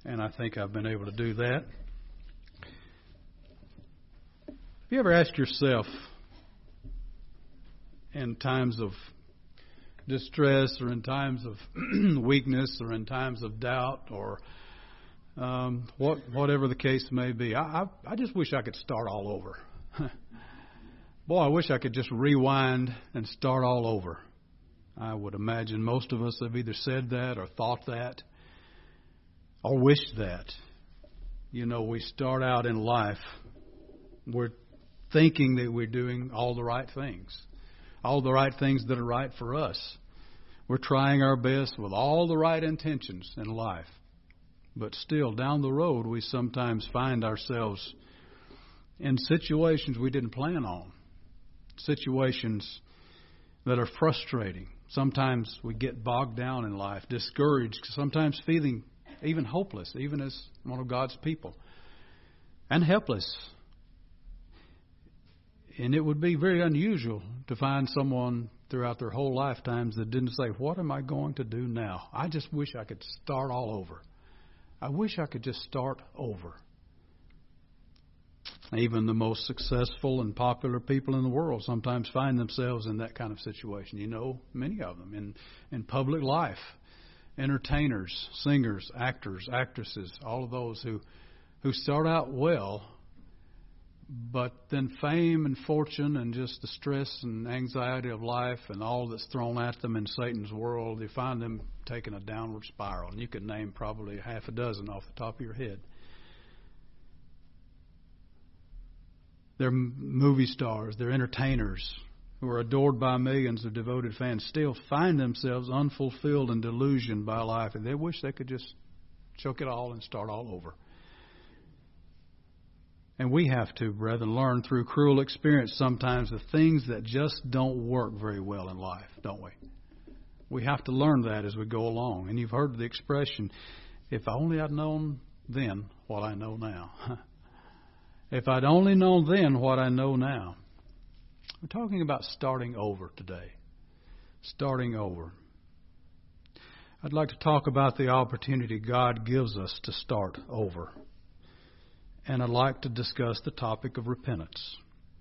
and I think I've been able to do that. Have you ever asked yourself in times of distress or in times of weakness or in times of doubt or whatever the case may be, I just wish I could start all over. Boy, I wish I could just rewind and start all over. I would imagine most of us have either said that or thought that or wished that. You know, we start out in life, we're thinking that we're doing all the right things that are right for us. We're trying our best with all the right intentions in life. But still, down the road, we sometimes find ourselves in situations we didn't plan on. Situations that are frustrating. Sometimes we get bogged down in life, discouraged, sometimes feeling even hopeless, even as one of God's people, and helpless. And it would be very unusual to find someone throughout their whole lifetimes that didn't say, what am I going to do now? I just wish I could start all over. I wish I could just start over. Even the most successful and popular people in the world sometimes find themselves in that kind of situation. You know, many of them in public life. Entertainers, singers, actors, actresses, all of those who start out well, but then fame and fortune and just the stress and anxiety of life and all that's thrown at them in Satan's world, they find them taking a downward spiral. And you could name probably half a dozen off the top of your head. They're movie stars, they're entertainers who are adored by millions of devoted fans, still find themselves unfulfilled and delusioned by life. And they wish they could just choke it all and start all over. And we have to, brethren, learn through cruel experience sometimes the things that just don't work very well in life, don't we? We have to learn that as we go along. And you've heard the expression, if only I'd known then what I know now. If I'd only known then what I know now. We're talking about starting over today. Starting over. I'd like to talk about the opportunity God gives us to start over. And I'd like to discuss the topic of repentance.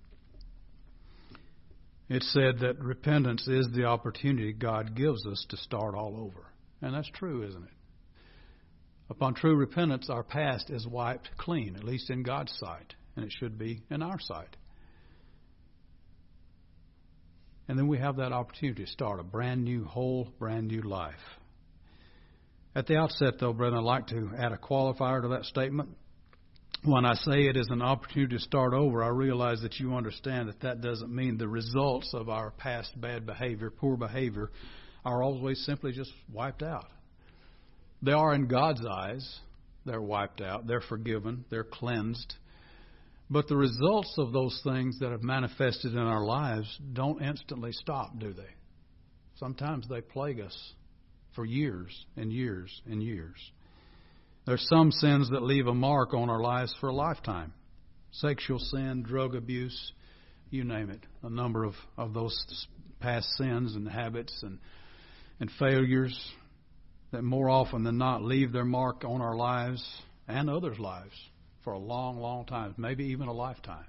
It's said that repentance is the opportunity God gives us to start all over. And that's true, isn't it? Upon true repentance, our past is wiped clean, at least in God's sight. And it should be in our sight. And then we have that opportunity to start a brand new, whole, brand new life. At the outset, though, brethren, I'd like to add a qualifier to that statement. When I say it is an opportunity to start over, I realize that you understand that that doesn't mean the results of our past bad behavior, poor behavior, are always simply just wiped out. They are in God's eyes. They're wiped out. They're forgiven. They're cleansed. But the results of those things that have manifested in our lives don't instantly stop, do they? Sometimes they plague us for years and years and years. There's some sins that leave a mark on our lives for a lifetime. Sexual sin, drug abuse, you name it. A number of those past sins and habits and failures that more often than not leave their mark on our lives and others' lives for a long, long time, maybe even a lifetime.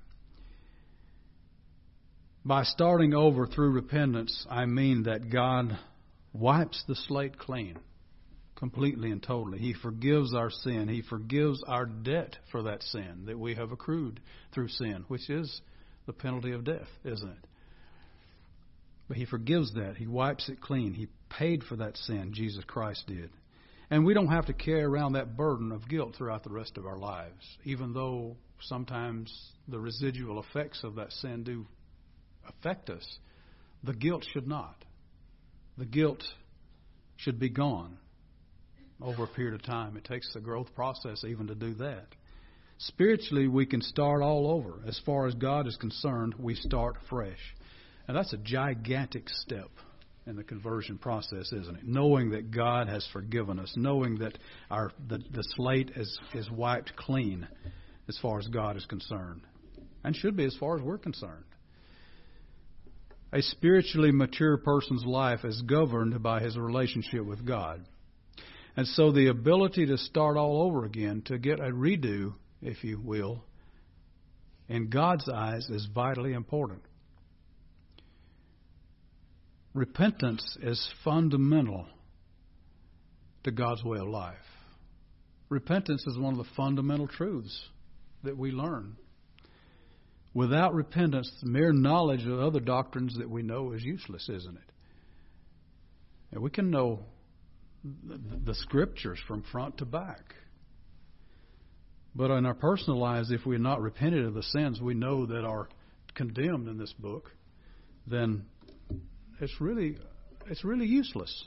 By starting over through repentance, I mean that God wipes the slate clean, completely and totally. He forgives our sin. He forgives our debt for that sin that we have accrued through sin, which is the penalty of death, isn't it? But He forgives that. He wipes it clean. He paid for that sin, Jesus Christ did. And we don't have to carry around that burden of guilt throughout the rest of our lives, even though sometimes the residual effects of that sin do affect us. The guilt should not. The guilt should be gone over a period of time. It takes a growth process even to do that. Spiritually, we can start all over. As far as God is concerned, we start fresh. And that's a gigantic step in the conversion process, isn't it? Knowing that God has forgiven us, knowing that the slate is wiped clean as far as God is concerned, and should be as far as we're concerned. A spiritually mature person's life is governed by his relationship with God. And so the ability to start all over again, to get a redo, if you will, in God's eyes is vitally important. Repentance is fundamental to God's way of life. Repentance is one of the fundamental truths that we learn. Without repentance, the mere knowledge of other doctrines that we know is useless, isn't it? And we can know the Scriptures from front to back. But in our personal lives, if we're not repented of the sins we know that are condemned in this book, then it's really useless.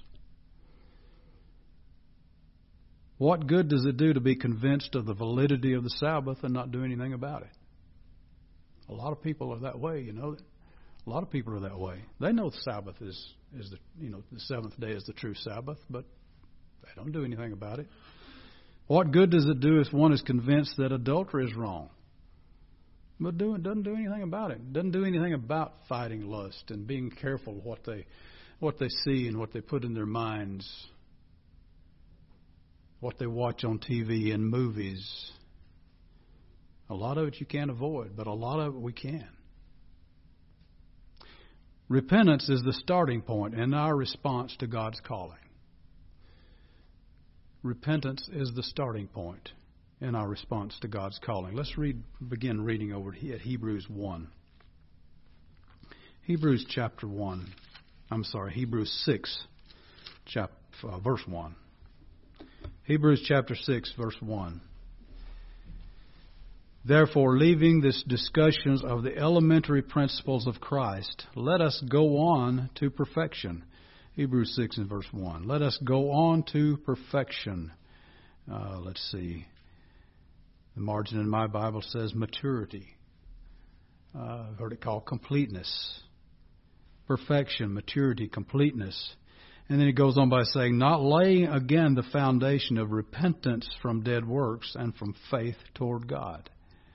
What good does it do to be convinced of the validity of the Sabbath and not do anything about it? A lot of people are that way, you know. A lot of people are that way. They know the Sabbath is the seventh day is the true Sabbath, but they don't do anything about it. What good does it do if one is convinced that adultery is wrong, but doesn't do anything about it? Doesn't do anything about fighting lust and being careful what they see and what they put in their minds, what they watch on TV and movies. A lot of it you can't avoid, but a lot of it we can. Repentance is the starting point in our response to God's calling. Repentance is the starting point in our response to God's calling. Let's begin reading over at Hebrews 1. Hebrews 6, verse 1. Hebrews chapter 6, verse 1. Therefore, leaving this discussions of the elementary principles of Christ, let us go on to perfection. Hebrews 6 and verse 1. Let us go on to perfection. Let's see. The margin in my Bible says maturity. I've heard it called completeness. Perfection, maturity, completeness. And then he goes on by saying, not laying again the foundation of repentance from dead works and from faith toward God.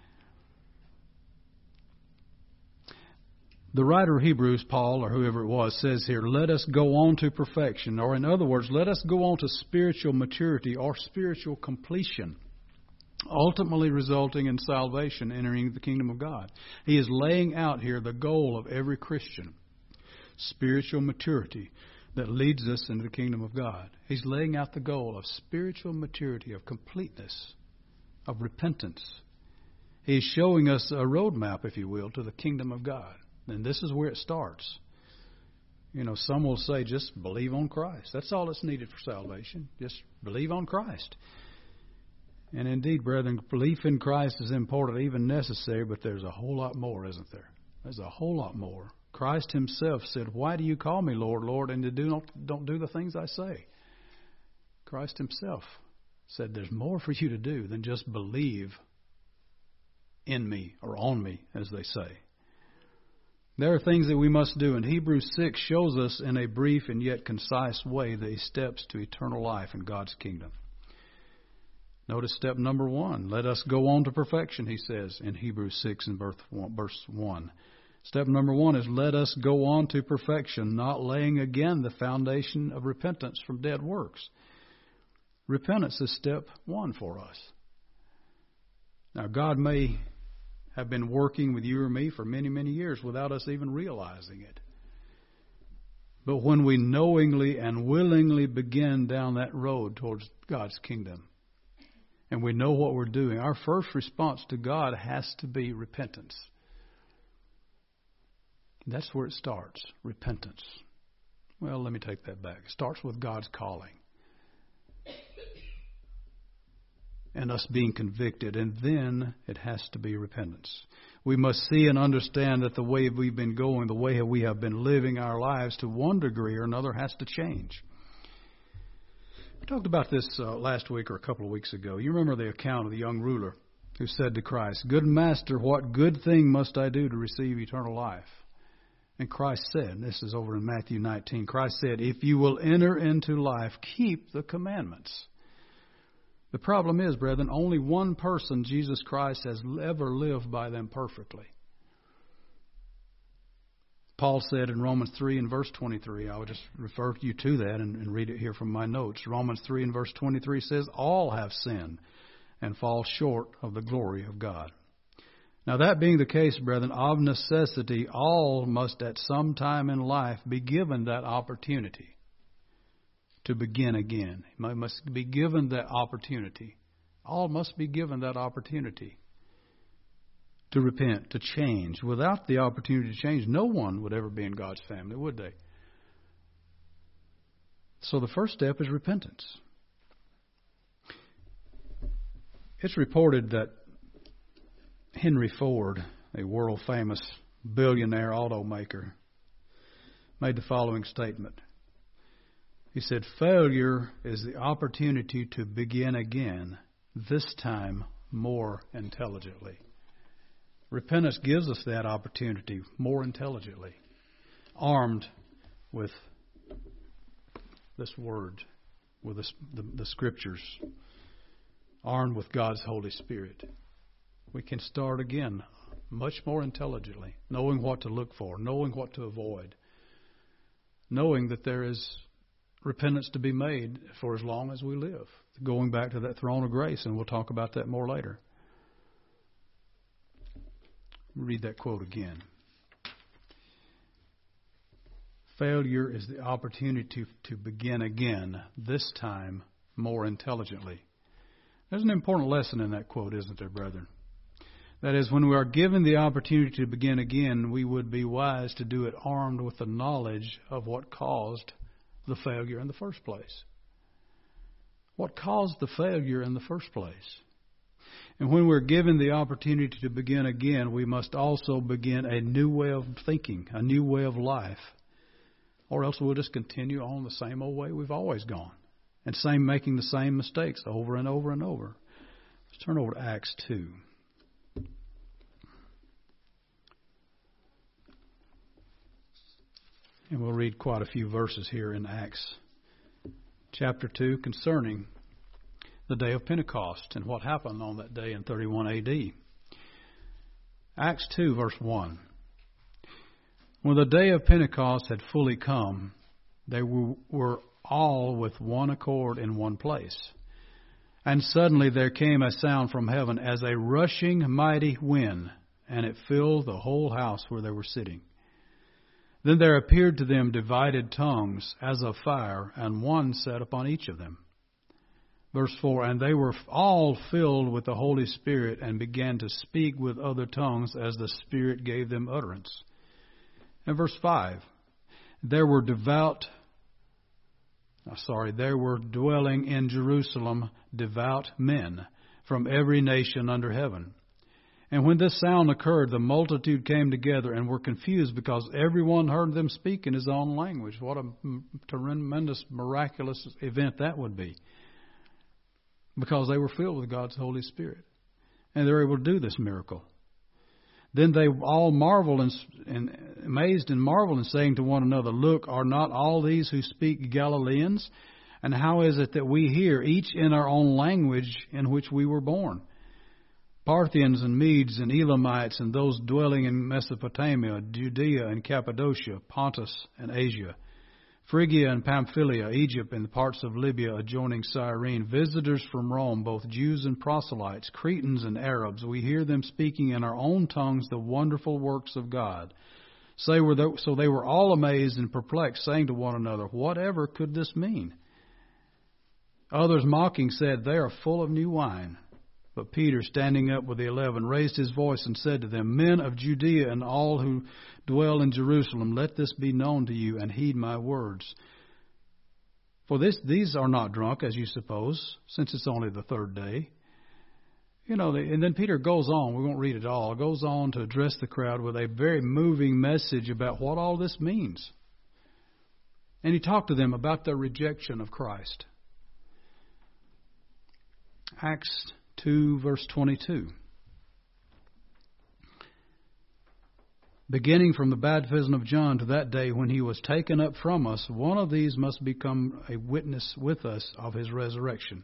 The writer of Hebrews, Paul, or whoever it was, says here, let us go on to perfection. Or in other words, let us go on to spiritual maturity or spiritual completion, ultimately resulting in salvation, entering the kingdom of God. He is laying out here the goal of every Christian, spiritual maturity that leads us into the kingdom of God. He's laying out the goal of spiritual maturity, of completeness, of repentance. He's showing us a roadmap, if you will, to the kingdom of God. And this is where it starts. You know, some will say just believe on Christ. That's all that's needed for salvation. Just believe on Christ. And indeed, brethren, belief in Christ is important, even necessary, but there's a whole lot more, isn't there? There's a whole lot more. Christ himself said, why do you call me Lord, Lord, and don't do the things I say? Christ himself said there's more for you to do than just believe in me or on me, as they say. There are things that we must do, and Hebrews 6 shows us in a brief and yet concise way the steps to eternal life in God's kingdom. Notice step number 1. Let us go on to perfection, he says in Hebrews 6 and verse 1. Step number 1 is let us go on to perfection, not laying again the foundation of repentance from dead works. Repentance is step 1 for us. Now, God may have been working with you or me for many, many years without us even realizing it. But when we knowingly and willingly begin down that road towards God's kingdom, and we know what we're doing, our first response to God has to be repentance. That's where it starts, repentance. Well, let me take that back. It starts with God's calling and us being convicted, and then it has to be repentance. We must see and understand that the way we've been going, the way we have been living our lives to one degree or another has to change. We talked about this last week or a couple of weeks ago. You remember the account of the young ruler who said to Christ, "Good master, what good thing must I do to receive eternal life?" And Christ said, and this is over in Matthew 19, Christ said, "If you will enter into life, keep the commandments." The problem is, brethren, only one person, Jesus Christ, has ever lived by them perfectly. Paul said in Romans 3 and verse 23, I would just refer you to that and read it here from my notes. Romans 3 and verse 23 says, all have sinned and fall short of the glory of God. Now that being the case, brethren, of necessity, all must at some time in life be given that opportunity to begin again. Must be given that opportunity. All must be given that opportunity to repent, to change. Without the opportunity to change, no one would ever be in God's family, would they? So the first step is repentance. It's reported that Henry Ford, a world-famous billionaire automaker, made the following statement. He said, failure is the opportunity to begin again, this time more intelligently. Repentance gives us that opportunity more intelligently, armed with this word, with the Scriptures, armed with God's Holy Spirit. We can start again much more intelligently, knowing what to look for, knowing what to avoid, knowing that there is repentance to be made for as long as we live. Going back to that throne of grace, and we'll talk about that more later. Read that quote again. Failure is the opportunity to begin again, this time more intelligently. There's an important lesson in that quote, isn't there, brethren? That is, when we are given the opportunity to begin again, we would be wise to do it armed with the knowledge of what caused the failure in the first place. What caused the failure in the first place? And when we're given the opportunity to begin again, we must also begin a new way of thinking, a new way of life. Or else we'll just continue on the same old way we've always gone. And making the same mistakes over and over and over. Let's turn over to Acts 2. And we'll read quite a few verses here in Acts chapter 2 concerning the day of Pentecost and what happened on that day in 31 A.D. Acts 2 verse 1. When the day of Pentecost had fully come, they were all with one accord in one place. And suddenly there came a sound from heaven as a rushing mighty wind, and it filled the whole house where they were sitting. Then there appeared to them divided tongues as of fire, and one sat upon each of them. Verse 4, and they were all filled with the Holy Spirit and began to speak with other tongues as the Spirit gave them utterance. And verse 5, there were dwelling in Jerusalem devout men from every nation under heaven. And when this sound occurred, the multitude came together and were confused because everyone heard them speak in his own language. What a tremendous, miraculous event that would be. Because they were filled with God's Holy Spirit. And they were able to do this miracle. Then they all marveled and amazed and marveled and saying to one another, look, are not all these who speak Galileans? And how is it that we hear each in our own language in which we were born? Parthians and Medes and Elamites and those dwelling in Mesopotamia, Judea and Cappadocia, Pontus and Asia, Phrygia and Pamphylia, Egypt and the parts of Libya adjoining Cyrene, visitors from Rome, both Jews and proselytes, Cretans and Arabs, we hear them speaking in our own tongues the wonderful works of God. So they were all amazed and perplexed, saying to one another, whatever could this mean? Others mocking said, they are full of new wine. But Peter, standing up with the 11, raised his voice and said to them, men of Judea and all who dwell in Jerusalem, let this be known to you and heed my words. For these are not drunk, as you suppose, since it's only the third day. And then Peter goes on, we won't read it all, goes on to address the crowd with a very moving message about what all this means. And he talked to them about their rejection of Christ. Acts 2 verse 22. Beginning from the baptism of John to that day when he was taken up from us, one of these must become a witness with us of his resurrection.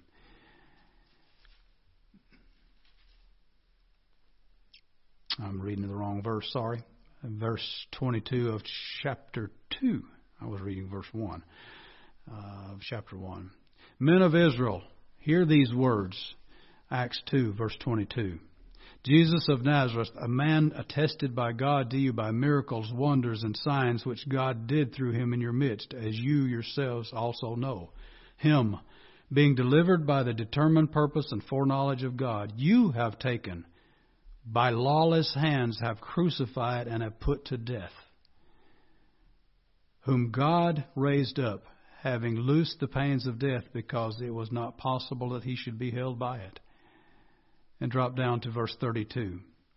I'm reading the wrong verse, sorry. verse 22 of chapter 2. I was reading verse 1 of chapter 1. Men of Israel, hear these words. Acts 2, verse 22. Jesus of Nazareth, a man attested by God to you by miracles, wonders, and signs which God did through him in your midst, as you yourselves also know. Him, being delivered by the determined purpose and foreknowledge of God, you have taken, by lawless hands have crucified and have put to death, whom God raised up, having loosed the pains of death, because it was not possible that he should be held by it. And drop down to verse 32.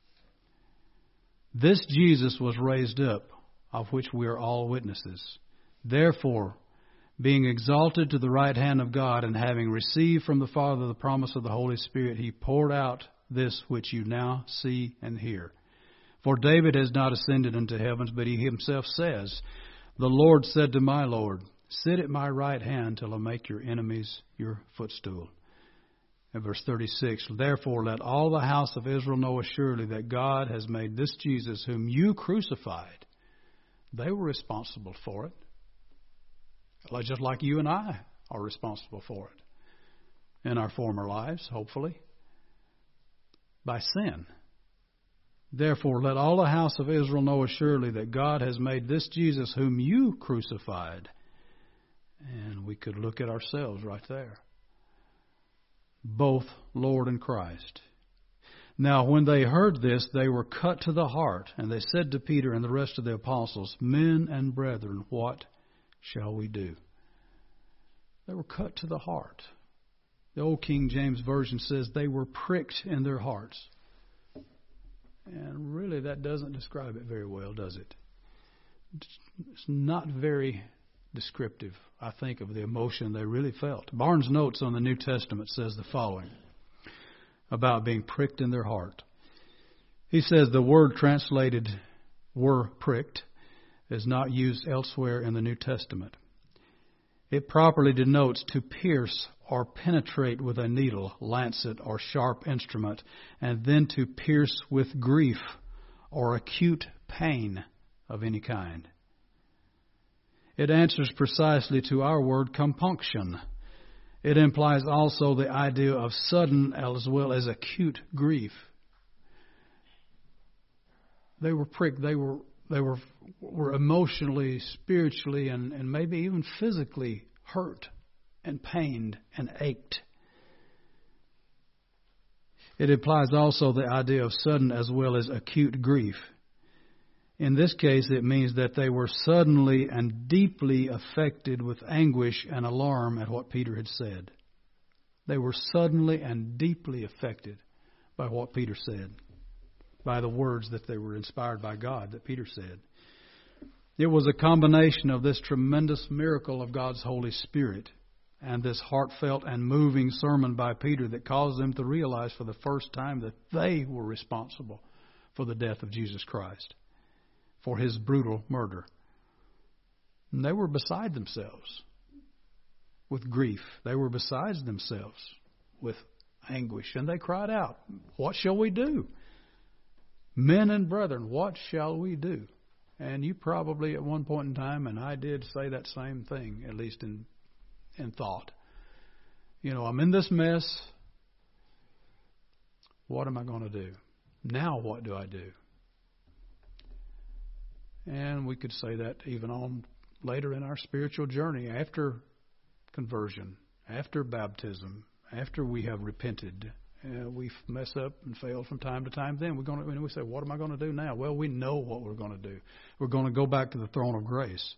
This Jesus was raised up, of which we are all witnesses. Therefore, being exalted to the right hand of God, and having received from the Father the promise of the Holy Spirit, he poured out this which you now see and hear. For David has not ascended into heavens, but he himself says, the Lord said to my Lord, sit at my right hand till I make your enemies your footstool. And verse 36, therefore let all the house of Israel know assuredly that God has made this Jesus, whom you crucified. They were responsible for it. Just like you and I are responsible for it in our former lives, hopefully, by sin. Therefore let all the house of Israel know assuredly that God has made this Jesus, whom you crucified. And we could look at ourselves right there. Both Lord and Christ. Now when they heard this, they were cut to the heart, and they said to Peter and the rest of the apostles, men and brethren, what shall we do? They were cut to the heart. The old King James Version says they were pricked in their hearts. And really that doesn't describe it very well, does it? It's not very descriptive, I think, of the emotion they really felt. Barnes' Notes on the New Testament says the following about being pricked in their heart. He says the word translated were pricked is not used elsewhere in the New Testament. It properly denotes to pierce or penetrate with a needle, lancet, or sharp instrument, and then to pierce with grief or acute pain of any kind. It answers precisely to our word compunction. It implies also the idea of sudden as well as acute grief. They were pricked. They were emotionally, spiritually, and maybe even physically hurt and pained and ached. It implies also the idea of sudden as well as acute grief. In this case, it means that they were suddenly and deeply affected with anguish and alarm at what Peter had said. They were suddenly and deeply affected by what Peter said, by the words that they were inspired by God that Peter said. It was a combination of this tremendous miracle of God's Holy Spirit and this heartfelt and moving sermon by Peter that caused them to realize for the first time that they were responsible for the death of Jesus Christ, for his brutal murder. And they were beside themselves with grief. They were beside themselves with anguish. And they cried out, what shall we do? Men and brethren, what shall we do? And you probably at one point in time, and I did say that same thing, at least in thought. You know, I'm in this mess. What am I going to do? Now what do I do? And we could say that even on later in our spiritual journey, after conversion, after baptism, after we have repented, we mess up and fail from time to time. Then we say, what am I going to do now? Well, we know what we're going to do. We're going to go back to the throne of grace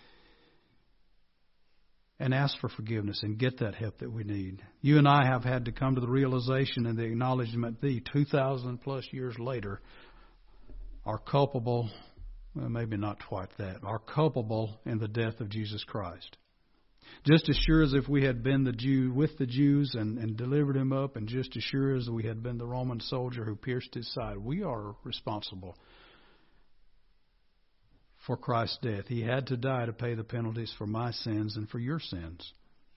and ask for forgiveness and get that help that we need. You and I have had to come to the realization and the acknowledgement that 2,000 plus years later are culpable. Well, maybe not quite that, are culpable in the death of Jesus Christ. Just as sure as if we had been the Jew with the Jews and delivered him up, and just as sure as we had been the Roman soldier who pierced his side, we are responsible for Christ's death. He had to die to pay the penalties for my sins and for your sins.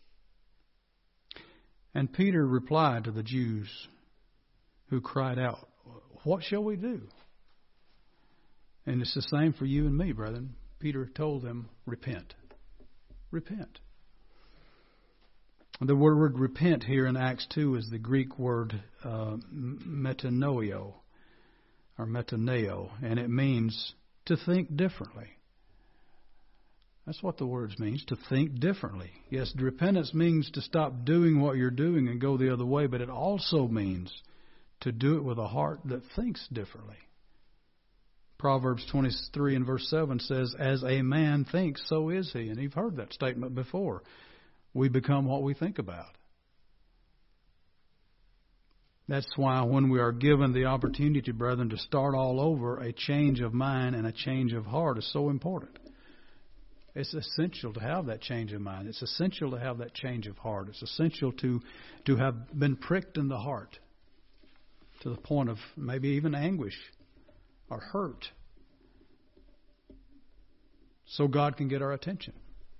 And Peter replied to the Jews who cried out, what shall we do? And it's the same for you and me, brethren. Peter told them, repent. Repent. The word repent here in Acts 2 is the Greek word metanoio, or metaneo, and it means to think differently. That's what the word means, to think differently. Yes, repentance means to stop doing what you're doing and go the other way, but it also means to do it with a heart that thinks differently. Proverbs 23 and verse 7 says, as a man thinks, so is he. And you've heard that statement before. We become what we think about. That's why when we are given the opportunity, brethren, to start all over, a change of mind and a change of heart is so important. It's essential to have that change of mind. It's essential to have that change of heart. It's essential to have been pricked in the heart to the point of maybe even anguish or hurt, so God can get our attention.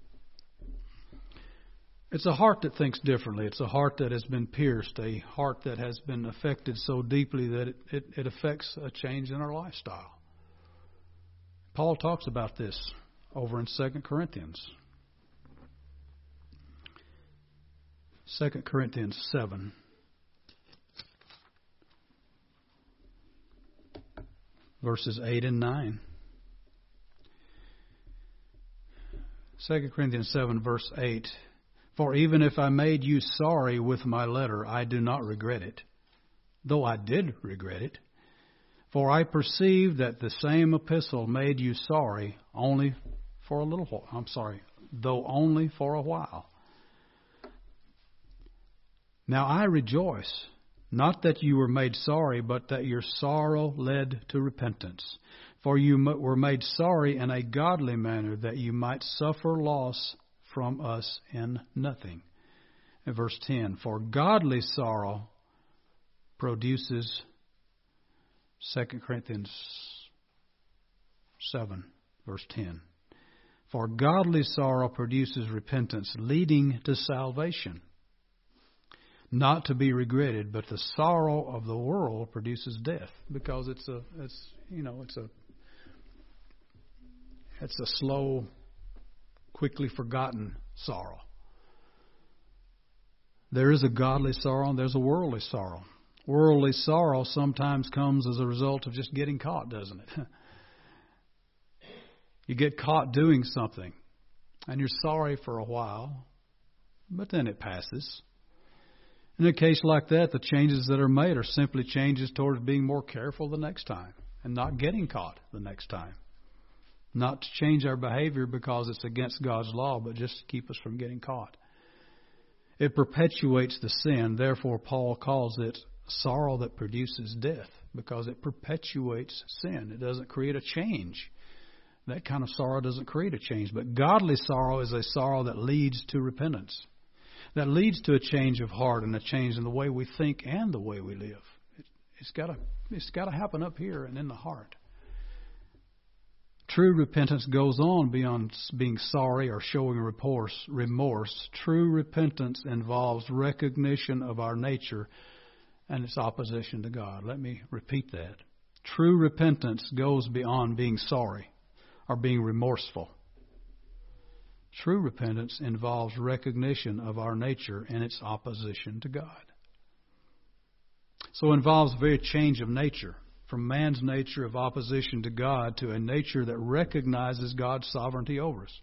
It's a heart that thinks differently. It's a heart that has been pierced, a heart that has been affected so deeply that it affects a change in our lifestyle. Paul talks about this over in 2 Corinthians. 2 Corinthians 7. Verses 8 and 9. 2 Corinthians 7, verse 8. For even if I made you sorry with my letter, I do not regret it, though I did regret it. For I perceive that the same epistle made you sorry only for a little while. Though only for a while. Now I rejoice, not that you were made sorry, but that your sorrow led to repentance. For you were made sorry in a godly manner, that you might suffer loss from us in nothing. In verse 10, for godly sorrow produces, 2 Corinthians 7, verse 10. For godly sorrow produces repentance, leading to salvation, not to be regretted, but the sorrow of the world produces death, because it's a slow, quickly forgotten sorrow. There is a godly sorrow and there's a worldly sorrow. Worldly sorrow sometimes comes as a result of just getting caught, doesn't it? You get caught doing something and you're sorry for a while, but then it passes. In a case like that, the changes that are made are simply changes towards being more careful the next time and not getting caught the next time. Not to change our behavior because it's against God's law, but just to keep us from getting caught. It perpetuates the sin. Therefore, Paul calls it sorrow that produces death, because it perpetuates sin. It doesn't create a change. That kind of sorrow doesn't create a change. But godly sorrow is a sorrow that leads to repentance, that leads to a change of heart and a change in the way we think and the way we live. It's got to happen up here and in the heart. True repentance goes on beyond being sorry or showing remorse. True repentance involves recognition of our nature and its opposition to God. Let me repeat that. True repentance goes beyond being sorry or being remorseful. True repentance involves recognition of our nature and its opposition to God. So it involves a very change of nature, from man's nature of opposition to God to a nature that recognizes God's sovereignty over us.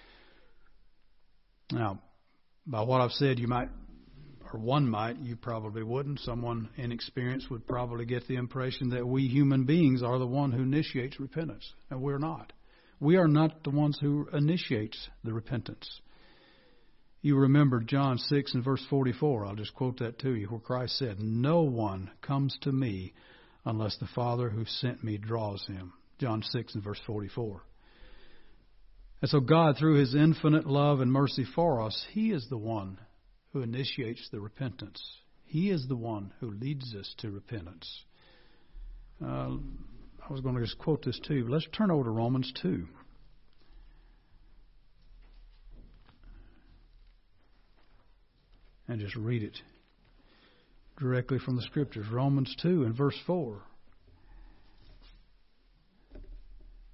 Now, by what I've said, you might, or one might, you probably wouldn't. Someone inexperienced would probably get the impression that we human beings are the one who initiates repentance, and we're not. We are not the ones who initiates the repentance. You remember John 6 and verse 44. I'll just quote that to you, where Christ said, "No one comes to me unless the Father who sent me draws him." John 6 and verse 44. And so God, through His infinite love and mercy for us, He is the one who initiates the repentance. He is the one who leads us to repentance. I was going to just quote this to you, but let's turn over to Romans 2. And just read it directly from the Scriptures. Romans 2 and verse 4.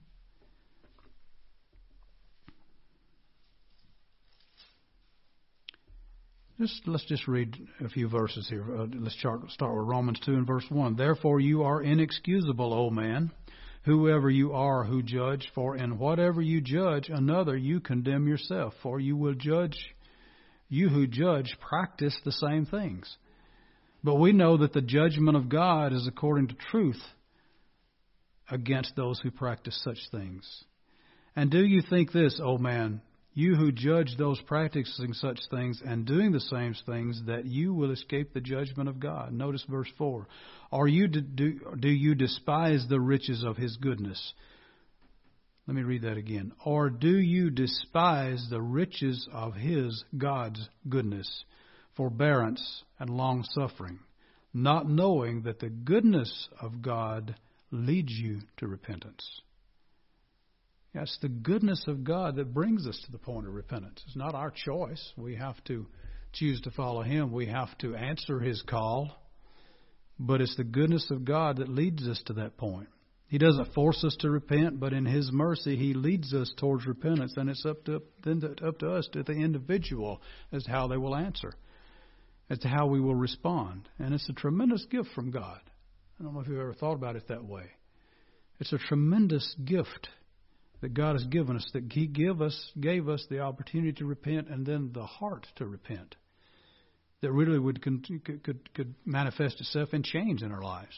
Let's just read a few verses here. Let's start with Romans 2 and verse 1. Therefore you are inexcusable, O man, whoever you are who judge, for in whatever you judge another you condemn yourself, for you who judge practice the same things. But we know that the judgment of God is according to truth against those who practice such things. And do you think this, O man, you who judge those practicing such things and doing the same things, that you will escape the judgment of God? Notice verse 4. Do you despise the riches of His goodness? Let me read that again. Or do you despise the riches of His, God's goodness, forbearance and long-suffering, not knowing that the goodness of God leads you to repentance? It's the goodness of God that brings us to the point of repentance. It's not our choice. We have to choose to follow Him. We have to answer His call. But it's the goodness of God that leads us to that point. He doesn't force us to repent, but in His mercy He leads us towards repentance. And it's up to us, to the individual, as to how they will answer, as to how we will respond. And it's a tremendous gift from God. I don't know if you've ever thought about it that way. It's a tremendous gift that God has given us, that He gave us the opportunity to repent, and then the heart to repent, that really could manifest itself in change in our lives.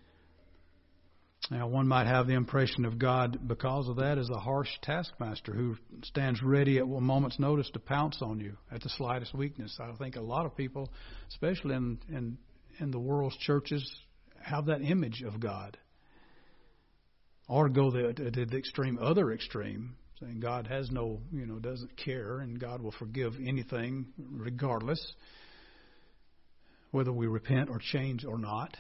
Now, one might have the impression of God, because of that, as a harsh taskmaster who stands ready at a moment's notice to pounce on you at the slightest weakness. I think a lot of people, especially in the world's churches, have that image of God. Or go to the other extreme, saying God has doesn't care, and God will forgive anything regardless, whether we repent or change or not.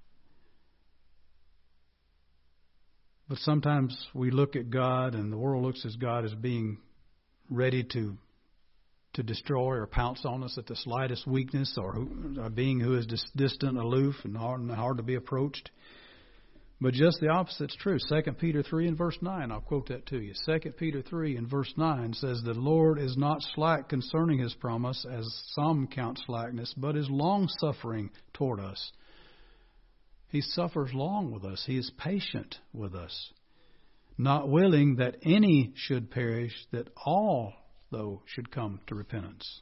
But sometimes we look at God, and the world looks at God as being ready to destroy or pounce on us at the slightest weakness, or a being who is distant, aloof, and hard to be approached. But just the opposite is true. 2 Peter 3 and verse 9, I'll quote that to you. 2 Peter 3 and verse 9 says, "The Lord is not slack concerning His promise, as some count slackness, but is long-suffering toward us." He suffers long with us. He is patient with us, not willing that any should perish, that all, though, should come to repentance.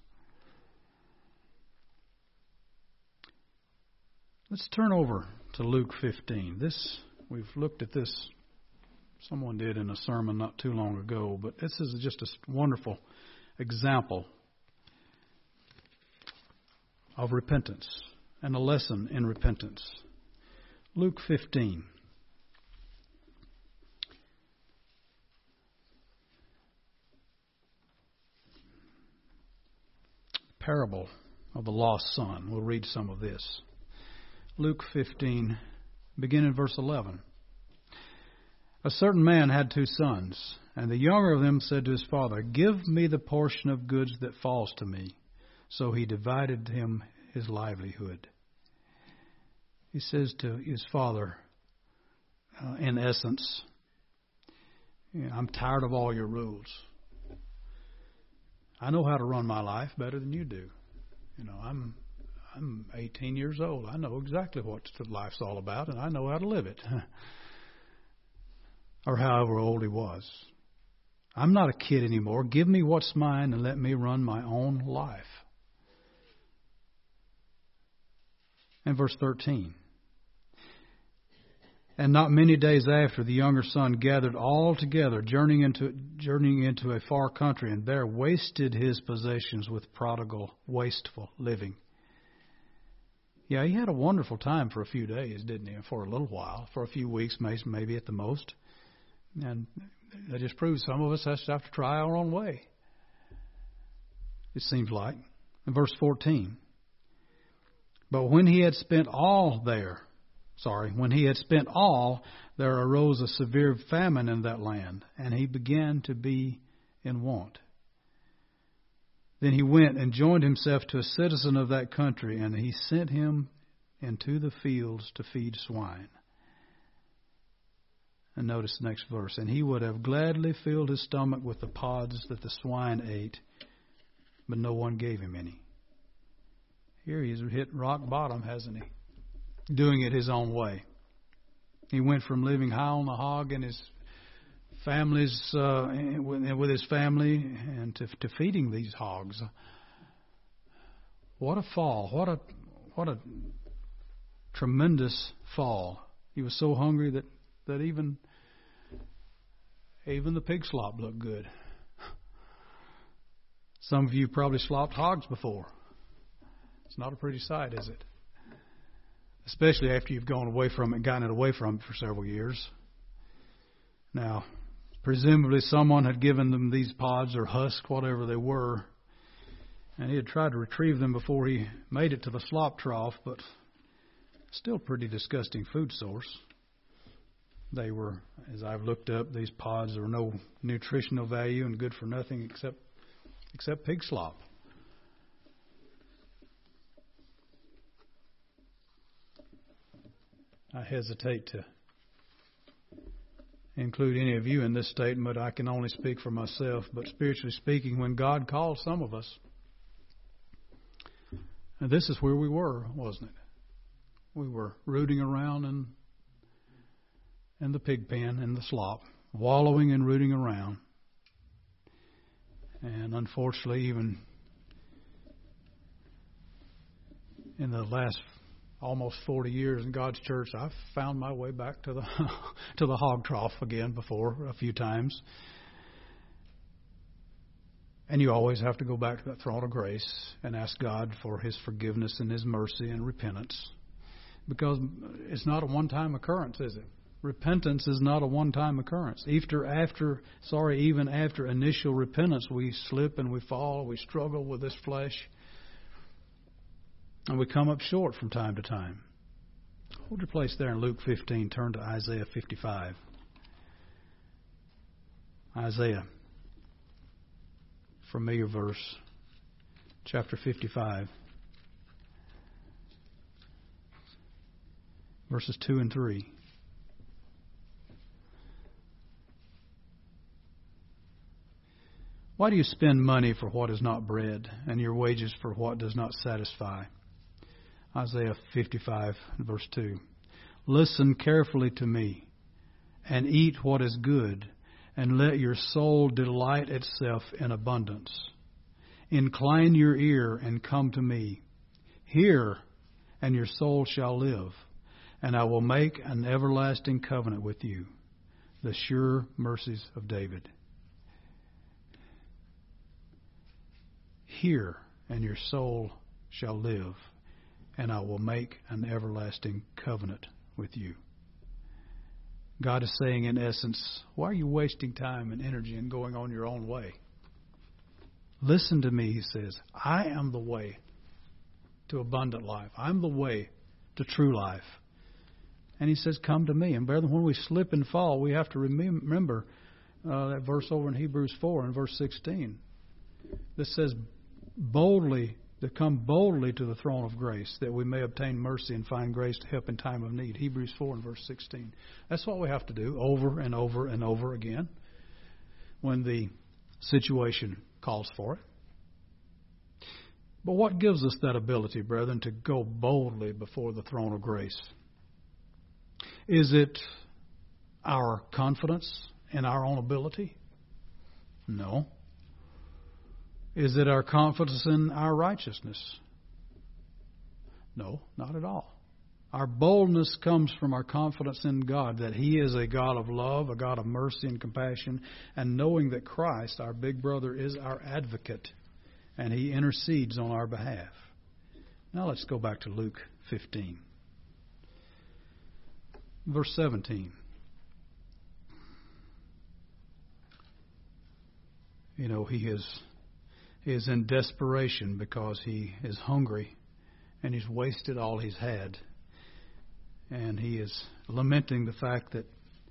Let's turn over to Luke 15. We've looked at this. Someone did in a sermon not too long ago, but this is just a wonderful example of repentance and a lesson in repentance. Luke 15. Parable of the lost son. We'll read some of this. Luke 15, beginning in verse 11. A certain man had 2 sons, and the younger of them said to his father, "Give me the portion of goods that falls to me." So he divided him his livelihood. He says to his father, in essence, "I'm tired of all your rules. I know how to run my life better than you do. I'm 18 years old. I know exactly what life's all about, and I know how to live it." Or however old he was. "I'm not a kid anymore. Give me what's mine and let me run my own life." And verse 13. And not many days after, the younger son gathered all together, journeying into a far country, and there wasted his possessions with prodigal, wasteful living. Yeah, he had a wonderful time for a few days, didn't he? For a little while, for a few weeks, maybe at the most. And that just proves some of us have to try our own way, it seems like. In verse 14. But when he had spent all, there arose a severe famine in that land, and he began to be in want. Then he went and joined himself to a citizen of that country, and he sent him into the fields to feed swine. And notice the next verse. And he would have gladly filled his stomach with the pods that the swine ate, but no one gave him any. Here he's hit rock bottom, hasn't he? Doing it his own way. He went from living high on the hog and his family's with his family and to feeding these hogs. What a fall! What a tremendous fall! He was so hungry that even the pig slop looked good. Some of you probably slopped hogs before. It's not a pretty sight, is it? Especially after you've gone away from it, gotten it away from it for several years. Now, presumably someone had given them these pods or husks, whatever they were, and he had tried to retrieve them before he made it to the slop trough, but still pretty disgusting food source. They were, as I've looked up, these pods are no nutritional value and good for nothing except pig slop. I hesitate to include any of you in this statement. I can only speak for myself. But spiritually speaking, when God called some of us, and this is where we were, wasn't it? We were rooting around in the pig pen, in the slop, wallowing and rooting around. And unfortunately, even in the last almost 40 years in God's church, I've found my way back to the to the hog trough again before a few times. And you always have to go back to that throne of grace and ask God for His forgiveness and His mercy and repentance. Because it's not a one-time occurrence, is it? Repentance is not a one-time occurrence. Even after initial repentance, we slip and we fall, we struggle with this flesh. And we come up short from time to time. Hold your place there in Luke 15. Turn to Isaiah 55. Isaiah, familiar verse, chapter 55, verses 2 and 3. Why do you spend money for what is not bread, and your wages for what does not satisfy? Isaiah 55, verse 2. Listen carefully to me, and eat what is good, and let your soul delight itself in abundance. Incline your ear and come to me. Hear, and your soul shall live, and I will make an everlasting covenant with you, the sure mercies of David. Hear, and your soul shall live, and I will make an everlasting covenant with you. God is saying, in essence, why are you wasting time and energy and going on your own way? Listen to me, He says. I am the way to abundant life. I'm the way to true life. And He says, come to me. And brethren, when we slip and fall, we have to remember that verse over in Hebrews 4 and verse 16. That says, boldly, to come boldly to the throne of grace, that we may obtain mercy and find grace to help in time of need. Hebrews 4 and verse 16. That's what we have to do over and over and over again when the situation calls for it. But what gives us that ability, brethren, to go boldly before the throne of grace? Is it our confidence in our own ability? No. Is it our confidence in our righteousness? No, not at all. Our boldness comes from our confidence in God, that He is a God of love, a God of mercy and compassion, and knowing that Christ, our big brother, is our advocate, and He intercedes on our behalf. Now let's go back to Luke 15. Verse 17. You know, he is in desperation because he is hungry and he's wasted all he's had. And he is lamenting the fact that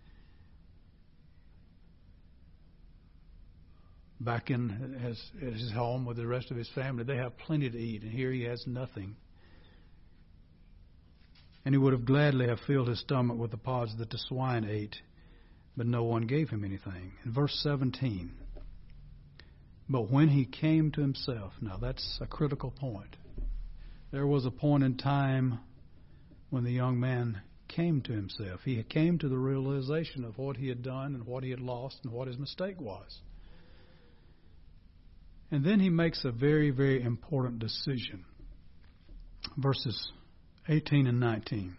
back in his home with the rest of his family, they have plenty to eat, and here he has nothing. And he would have gladly have filled his stomach with the pods that the swine ate, but no one gave him anything. In verse 17, but when he came to himself, now that's a critical point. There was a point in time when the young man came to himself. He came to the realization of what he had done and what he had lost and what his mistake was. And then he makes a very, very important decision. Verses 18 and 19.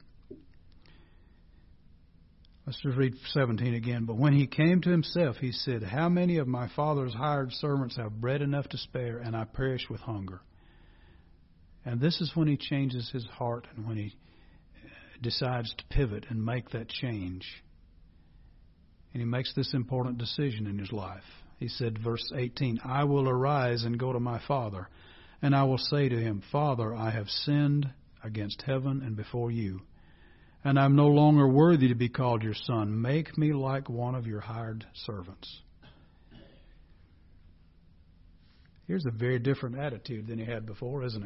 Let's just read 17 again. But when he came to himself, he said, "How many of my father's hired servants have bread enough to spare, and I perish with hunger?" And this is when he changes his heart and when he decides to pivot and make that change. And he makes this important decision in his life. He said, verse 18, "I will arise and go to my father, and I will say to him, Father, I have sinned against heaven and before you, and I am no longer worthy to be called your son. Make me like one of your hired servants." Here's a very different attitude than he had before, isn't it?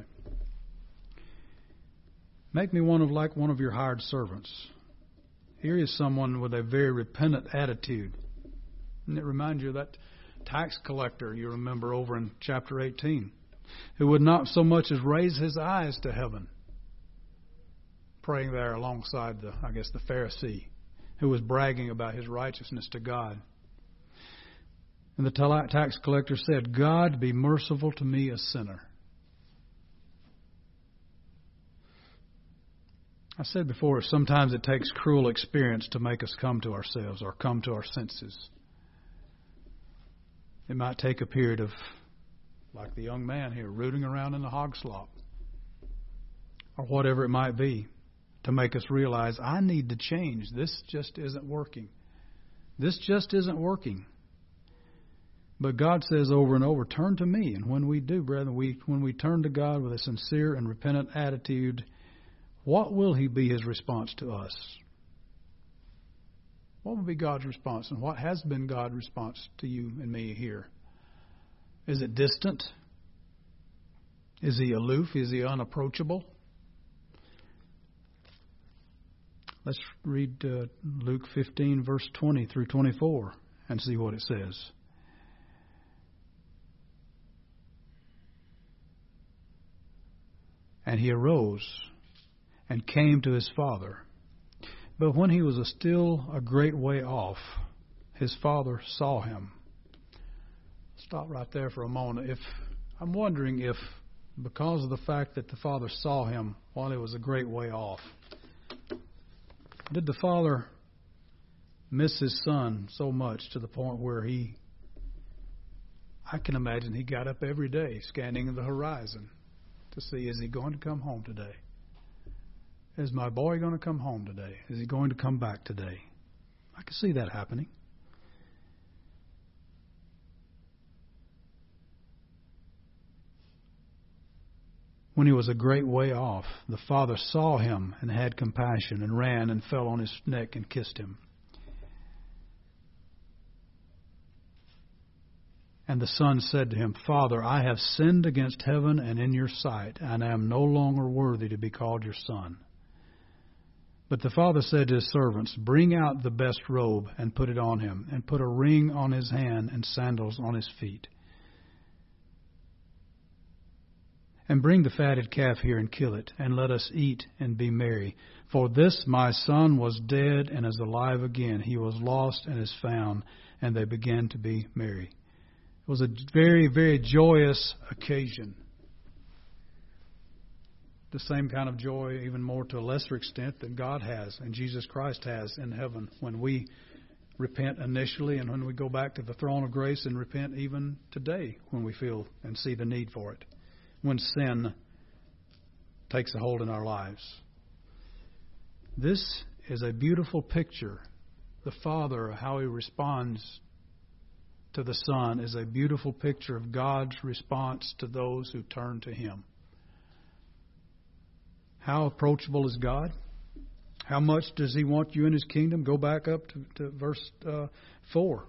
Make me like one of your hired servants. Here is someone with a very repentant attitude. And it reminds you of that tax collector you remember over in chapter 18, who would not so much as raise his eyes to heaven, praying there alongside the Pharisee, who was bragging about his righteousness to God. And the tax collector said, "God, be merciful to me, a sinner." I said before, sometimes it takes cruel experience to make us come to ourselves or come to our senses. It might take a period of, like the young man here, rooting around in the hog slop, or whatever it might be, to make us realize, I need to change. This just isn't working. This just isn't working. But God says over and over, turn to me. And when we do, brethren, when we turn to God with a sincere and repentant attitude, what will He be His response to us? What will be God's response? And what has been God's response to you and me here? Is it distant? Is He aloof? Is He unapproachable? Let's read Luke 15, verse 20 through 24 and see what it says. And he arose and came to his father. But when he was still a great way off, his father saw him. Stop right there for a moment. I'm wondering if, because of the fact that the father saw him while he was a great way off, did the father miss his son so much to the point where I can imagine he got up every day scanning the horizon to see, is he going to come home today? Is my boy going to come home today? Is he going to come back today? I can see that happening. When he was a great way off, the father saw him and had compassion and ran and fell on his neck and kissed him. And the son said to him, Father, I have sinned against heaven and in your sight, and I am no longer worthy to be called your son. But the father said to his servants, Bring out the best robe and put it on him, and put a ring on his hand and sandals on his feet. And bring the fatted calf here and kill it, and let us eat and be merry. For this my son was dead and is alive again. He was lost and is found. And they began to be merry. It was a very, very joyous occasion. The same kind of joy, even more to a lesser extent, that God has and Jesus Christ has in heaven when we repent initially and when we go back to the throne of grace and repent even today when we feel and see the need for it, when sin takes a hold in our lives. This is a beautiful picture. The Father, how He responds to the Son, is a beautiful picture of God's response to those who turn to Him. How approachable is God? How much does He want you in His kingdom? Go back up to verse 4.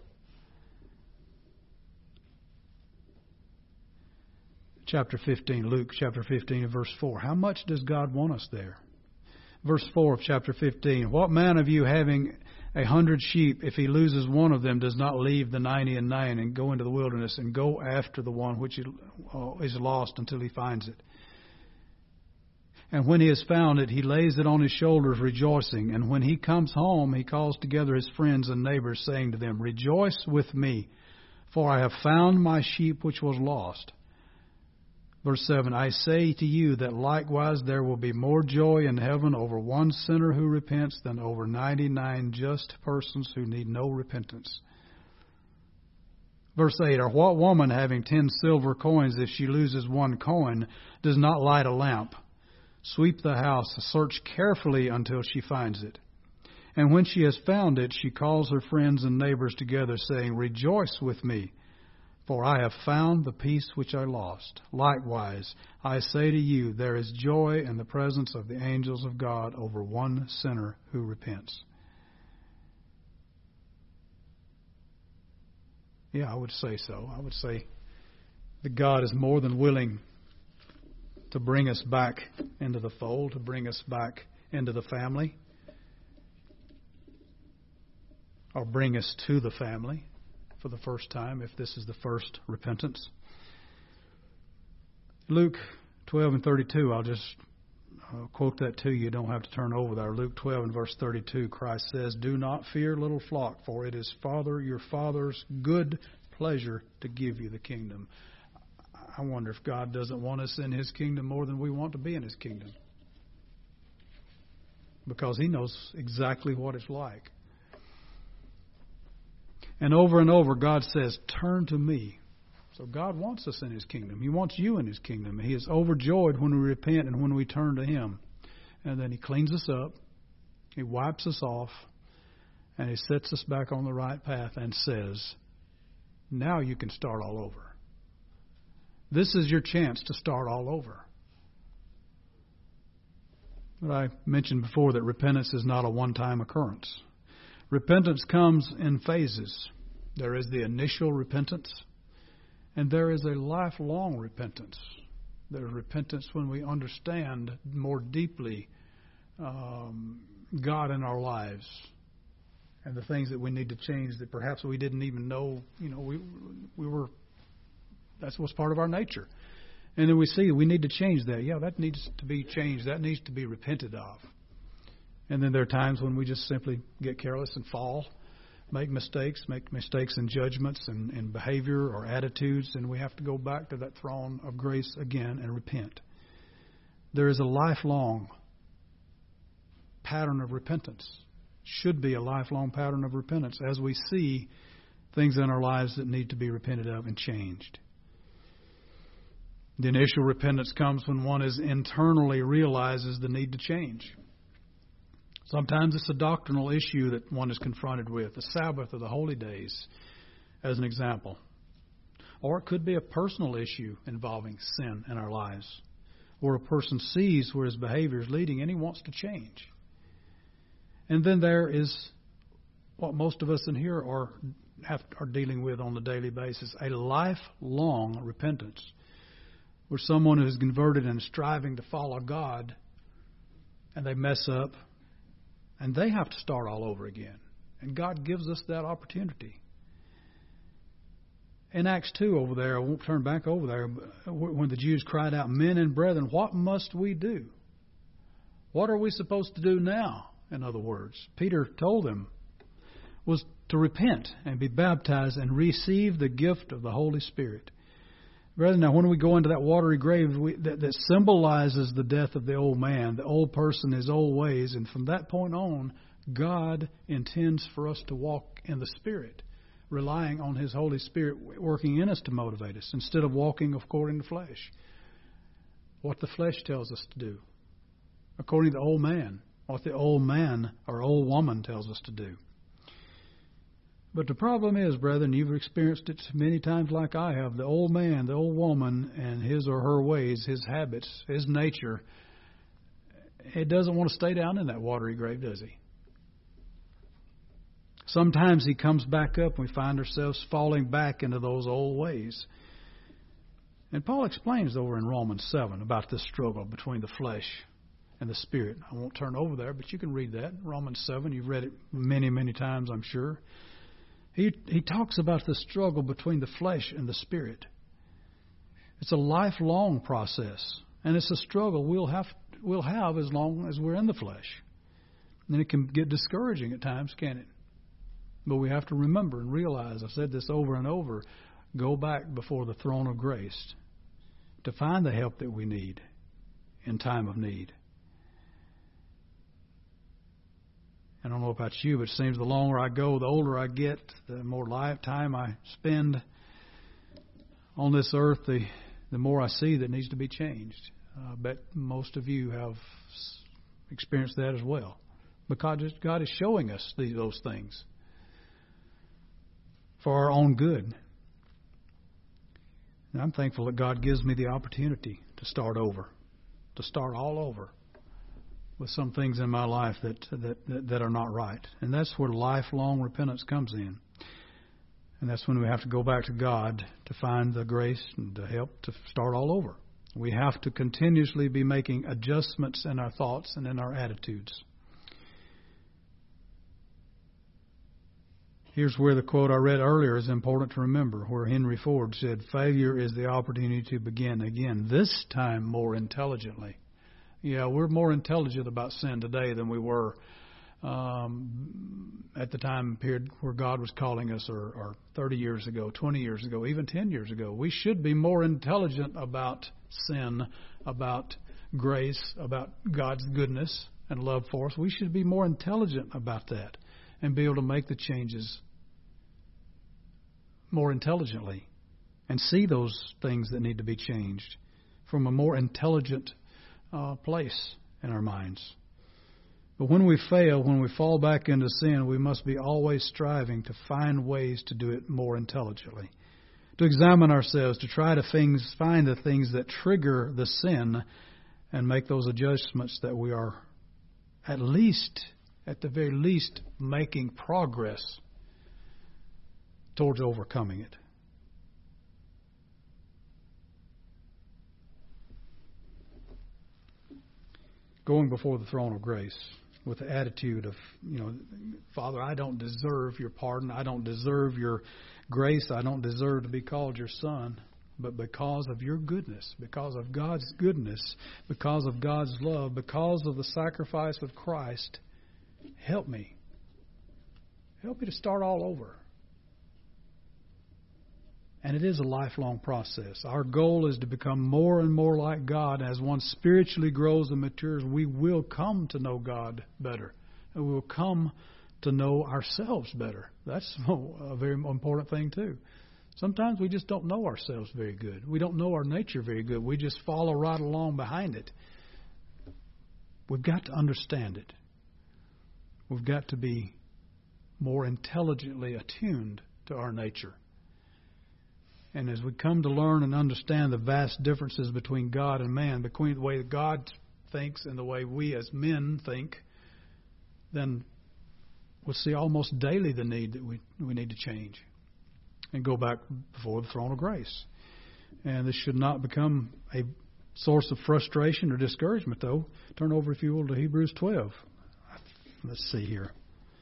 Chapter 15, Luke chapter 15 and verse 4. How much does God want us there? Verse 4 of chapter 15. What man of you having 100 sheep, if he loses one of them, does not leave the 99 and go into the wilderness and go after the one which is lost until he finds it? And when he has found it, he lays it on his shoulders, rejoicing. And when he comes home, he calls together his friends and neighbors, saying to them, Rejoice with me, for I have found my sheep which was lost. Verse 7, I say to you that likewise there will be more joy in heaven over one sinner who repents than over 99 just persons who need no repentance. Verse 8, or what woman having 10 silver coins, if she loses one coin, does not light a lamp, sweep the house, search carefully until she finds it? And when she has found it, she calls her friends and neighbors together, saying, Rejoice with me, for I have found the piece which I lost. Likewise, I say to you, there is joy in the presence of the angels of God over one sinner who repents. Yeah, I would say so. I would say that God is more than willing to bring us back into the fold, to bring us back into the family, or bring us to the family for the first time, if this is the first repentance. Luke 12 and 32, I'll just quote that to you. You don't have to turn over there. Luke 12 and verse 32, Christ says, Do not fear, little flock, for it is your Father's good pleasure to give you the kingdom. I wonder if God doesn't want us in His kingdom more than we want to be in His kingdom, because He knows exactly what it's like. And over, God says, turn to me. So God wants us in His kingdom. He wants you in His kingdom. He is overjoyed when we repent and when we turn to Him. And then He cleans us up. He wipes us off. And He sets us back on the right path and says, now you can start all over. This is your chance to start all over. But I mentioned before that repentance is not a one-time occurrence. Repentance comes in phases. There is the initial repentance, and there is a lifelong repentance. There is repentance when we understand more deeply God in our lives and the things that we need to change that perhaps we didn't even know. We were. That was part of our nature, and then we see we need to change that. Yeah, that needs to be changed. That needs to be repented of. And then there are times when we just simply get careless and fall, make mistakes in judgments and behavior or attitudes, and we have to go back to that throne of grace again and repent. There is a lifelong pattern of repentance. Should be a lifelong pattern of repentance as we see things in our lives that need to be repented of and changed. The initial repentance comes when one internally realizes the need to change. Sometimes it's a doctrinal issue that one is confronted with, the Sabbath or the holy days, as an example. Or it could be a personal issue involving sin in our lives, where a person sees where his behavior is leading and he wants to change. And then there is what most of us in here are dealing with on a daily basis, a lifelong repentance, where someone who is converted and striving to follow God, and they mess up, and they have to start all over again. And God gives us that opportunity. In Acts 2 over there, I won't turn back over there, when the Jews cried out, Men and brethren, what must we do? What are we supposed to do now? In other words, Peter told them was to repent and be baptized and receive the gift of the Holy Spirit. Brethren, now when we go into that watery grave, that symbolizes the death of the old man, the old person, his old ways. And from that point on, God intends for us to walk in the Spirit, relying on His Holy Spirit working in us to motivate us, instead of walking according to flesh. What the flesh tells us to do, according to the old man, what the old man or old woman tells us to do. But the problem is, brethren, you've experienced it many times like I have. The old man, the old woman, and his or her ways, his habits, his nature, it doesn't want to stay down in that watery grave, does he? Sometimes he comes back up and we find ourselves falling back into those old ways. And Paul explains over in Romans 7 about this struggle between the flesh and the Spirit. I won't turn over there, but you can read that. Romans 7, you've read it many, many times, I'm sure. He talks about the struggle between the flesh and the Spirit. It's a lifelong process, and it's a struggle we'll have we'll have as long as we're in the flesh. And it can get discouraging at times, can't it? But we have to remember and realize, I've said this over and over, go back before the throne of grace to find the help that we need in time of need. I don't know about you, but it seems the longer I go, the older I get, the more lifetime I spend on this earth, the more I see that needs to be changed. I bet most of you have experienced that as well. Because God is showing us those things for our own good. And I'm thankful that God gives me the opportunity to start over, to start all over with some things in my life that are not right. And that's where lifelong repentance comes in. And that's when we have to go back to God to find the grace and the help to start all over. We have to continuously be making adjustments in our thoughts and in our attitudes. Here's where the quote I read earlier is important to remember, where Henry Ford said, "Failure is the opportunity to begin again, this time more intelligently." Yeah, we're more intelligent about sin today than we were at the time period where God was calling us, or 30 years ago, 20 years ago, even 10 years ago. We should be more intelligent about sin, about grace, about God's goodness and love for us. We should be more intelligent about that and be able to make the changes more intelligently and see those things that need to be changed from a more intelligent place in our minds. But when we fail, when we fall back into sin, we must be always striving to find ways to do it more intelligently, to examine ourselves, to try to find the things that trigger the sin and make those adjustments that we are at the very least, making progress towards overcoming it. Going before the throne of grace with the attitude of, Father, I don't deserve your pardon. I don't deserve your grace. I don't deserve to be called your son. But because of your goodness, because of God's goodness, because of God's love, because of the sacrifice of Christ, help me. Help me to start all over. And it is a lifelong process. Our goal is to become more and more like God. As one spiritually grows and matures, we will come to know God better. And we will come to know ourselves better. That's a very important thing too. Sometimes we just don't know ourselves very good. We don't know our nature very good. We just follow right along behind it. We've got to understand it. We've got to be more intelligently attuned to our nature. And as we come to learn and understand the vast differences between God and man, between the way that God thinks and the way we as men think, then we'll see almost daily the need that we need to change and go back before the throne of grace. And this should not become a source of frustration or discouragement, though. Turn over, if you will, to Hebrews 12. Let's see here.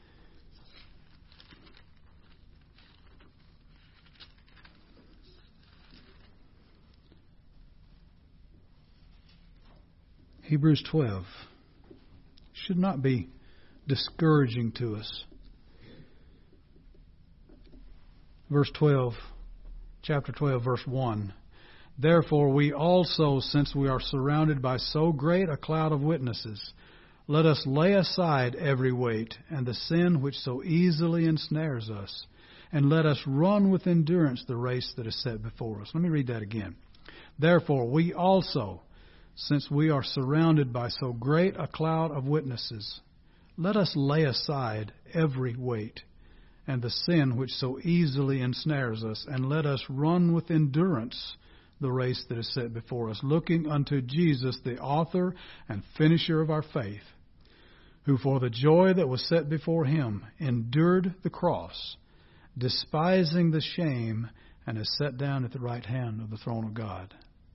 Hebrews 12 should not be discouraging to us. Verse 12, chapter 12, verse 1. Therefore we also, since we are surrounded by so great a cloud of witnesses, let us lay aside every weight and the sin which so easily ensnares us, and let us run with endurance the race that is set before us. Let me read that again. Therefore we also, since we are surrounded by so great a cloud of witnesses, let us lay aside every weight and the sin which so easily ensnares us, and let us run with endurance the race that is set before us, looking unto Jesus, the author and finisher of our faith, who for the joy that was set before him endured the cross, despising the shame, and is set down at the right hand of the throne of God.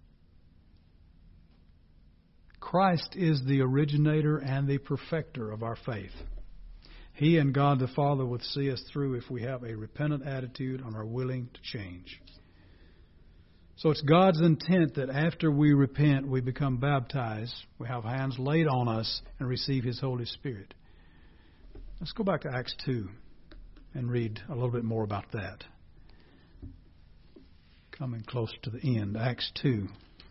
Christ is the originator and the perfecter of our faith. He and God the Father would see us through if we have a repentant attitude and are willing to change. So it's God's intent that after we repent, we become baptized, we have hands laid on us, and receive His Holy Spirit. Let's go back to Acts 2 and read a little bit more about that. Coming close to the end. Acts 2,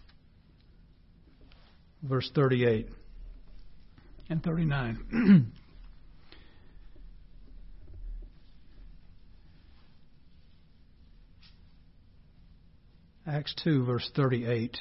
verse 38 and 39. Acts 2, verse 38.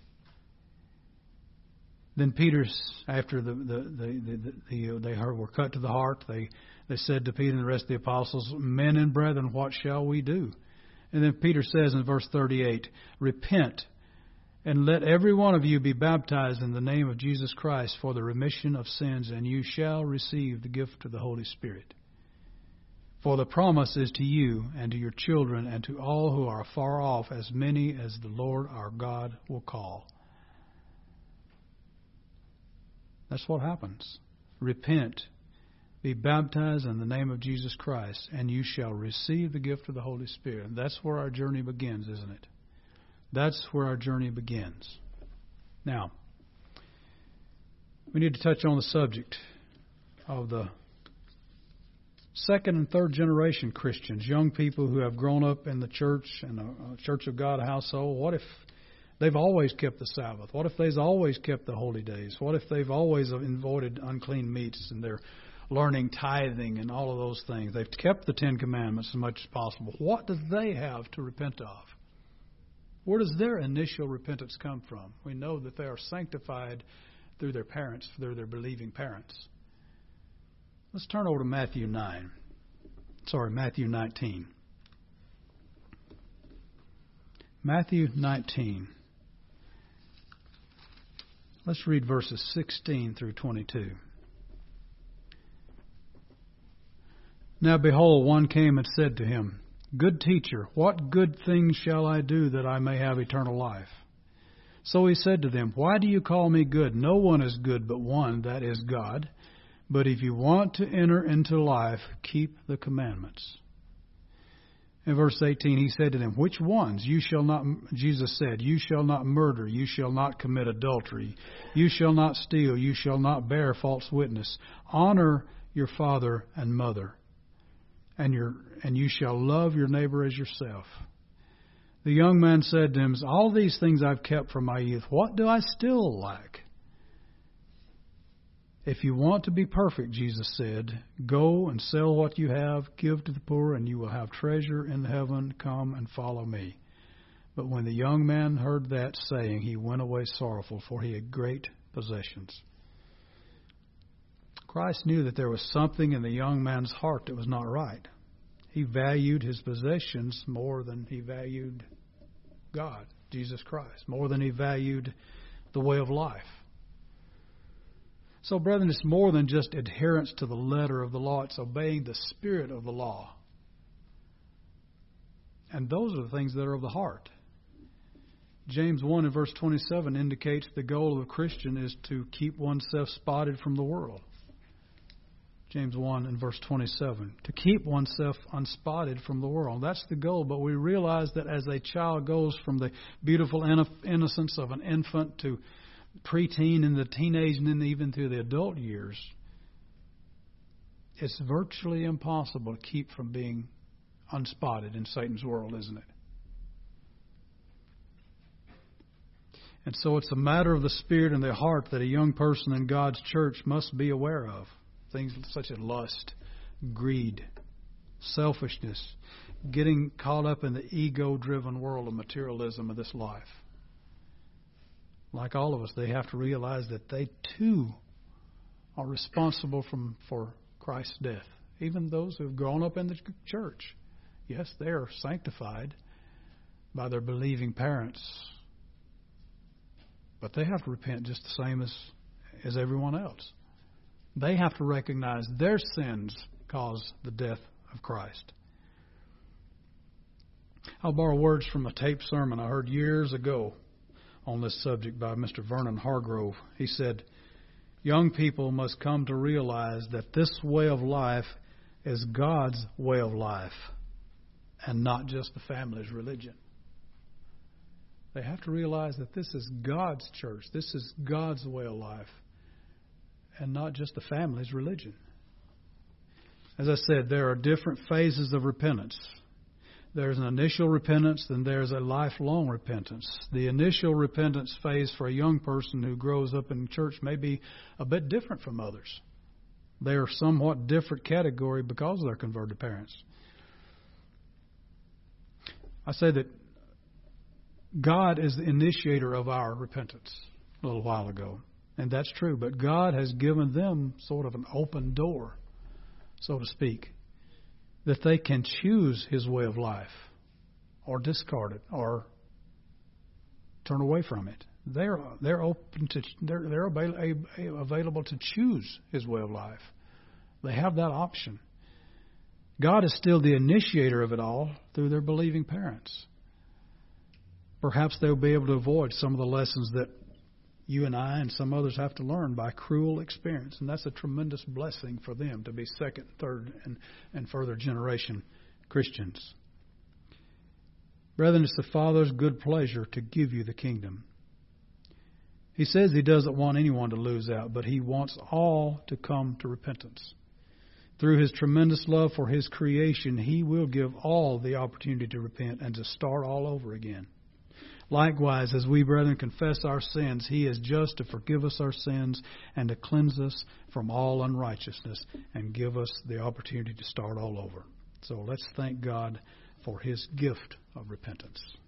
Then Peter, after they were cut to the heart, they said to Peter and the rest of the apostles, "Men and brethren, what shall we do?" And then Peter says in verse 38, "Repent, and let every one of you be baptized in the name of Jesus Christ for the remission of sins, and you shall receive the gift of the Holy Spirit. For the promise is to you and to your children and to all who are far off, as many as the Lord our God will call." That's what happens. Repent, be baptized in the name of Jesus Christ, and you shall receive the gift of the Holy Spirit. And that's where our journey begins, isn't it? That's where our journey begins. Now, we need to touch on the subject of the second and third generation Christians, young people who have grown up in the church and a Church of God household. What if they've always kept the Sabbath? What if they've always kept the holy days? What if they've always avoided unclean meats and they're learning tithing and all of those things? They've kept the Ten Commandments as much as possible. What do they have to repent of? Where does their initial repentance come from? We know that they are sanctified through their parents, through their believing parents. Let's turn over to Matthew 19. Matthew 19. Let's read verses 16 through 22. Now behold, one came and said to him, "Good teacher, what good thing shall I do that I may have eternal life?" So he said to them, "Why do you call me good? No one is good but one, that is God. But if you want to enter into life, keep the commandments." In verse 18, he said to them, "Which ones? Jesus said, you shall not murder, you shall not commit adultery, you shall not steal, you shall not bear false witness. Honor your father and mother, and you shall love your neighbor as yourself." The young man said to him, "All these things I've kept from my youth. What do I still lack?" "If you want to be perfect," Jesus said, "go and sell what you have, give to the poor, and you will have treasure in heaven. Come and follow me." But when the young man heard that saying, he went away sorrowful, for he had great possessions. Christ knew that there was something in the young man's heart that was not right. He valued his possessions more than he valued God, Jesus Christ, more than he valued the way of life. So, brethren, it's more than just adherence to the letter of the law. It's obeying the spirit of the law. And those are the things that are of the heart. James 1 and verse 27 indicates the goal of a Christian is to keep oneself spotted from the world. James 1 and verse 27. To keep oneself unspotted from the world. That's the goal. But we realize that as a child goes from the beautiful innocence of an infant to preteen and the teenage and then even through the adult years, it's virtually impossible to keep from being unspotted in Satan's world, isn't it? And so it's a matter of the spirit and the heart that a young person in God's church must be aware of. Things such as lust, greed, selfishness, getting caught up in the ego-driven world of materialism of this life. Like all of us, they have to realize that they too are responsible for Christ's death. Even those who have grown up in the church. Yes, they are sanctified by their believing parents. But they have to repent just the same as everyone else. They have to recognize their sins caused the death of Christ. I'll borrow words from a taped sermon I heard years ago on this subject by Mr. Vernon Hargrove. He said, "Young people must come to realize that this way of life is God's way of life and not just the family's religion." They have to realize that this is God's church. This is God's way of life, and not just the family's religion. As I said, there are different phases of repentance. There's an initial repentance, then there's a lifelong repentance. The initial repentance phase for a young person who grows up in church may be a bit different from others. They are somewhat different category because of their converted parents. I say that God is the initiator of our repentance a little while ago, and that's true. But God has given them sort of an open door, so to speak, that they can choose His way of life or discard it or turn away from it. They're open to they're available to choose His way of life. They have that option. God is still the initiator of it all through their believing parents. Perhaps they'll be able to avoid some of the lessons that you and I and some others have to learn by cruel experience. And that's a tremendous blessing for them to be second, third, and further generation Christians. Brethren, it's the Father's good pleasure to give you the kingdom. He says He doesn't want anyone to lose out, but He wants all to come to repentance. Through His tremendous love for His creation, He will give all the opportunity to repent and to start all over again. Likewise, as we, brethren, confess our sins, He is just to forgive us our sins and to cleanse us from all unrighteousness and give us the opportunity to start all over. So let's thank God for His gift of repentance.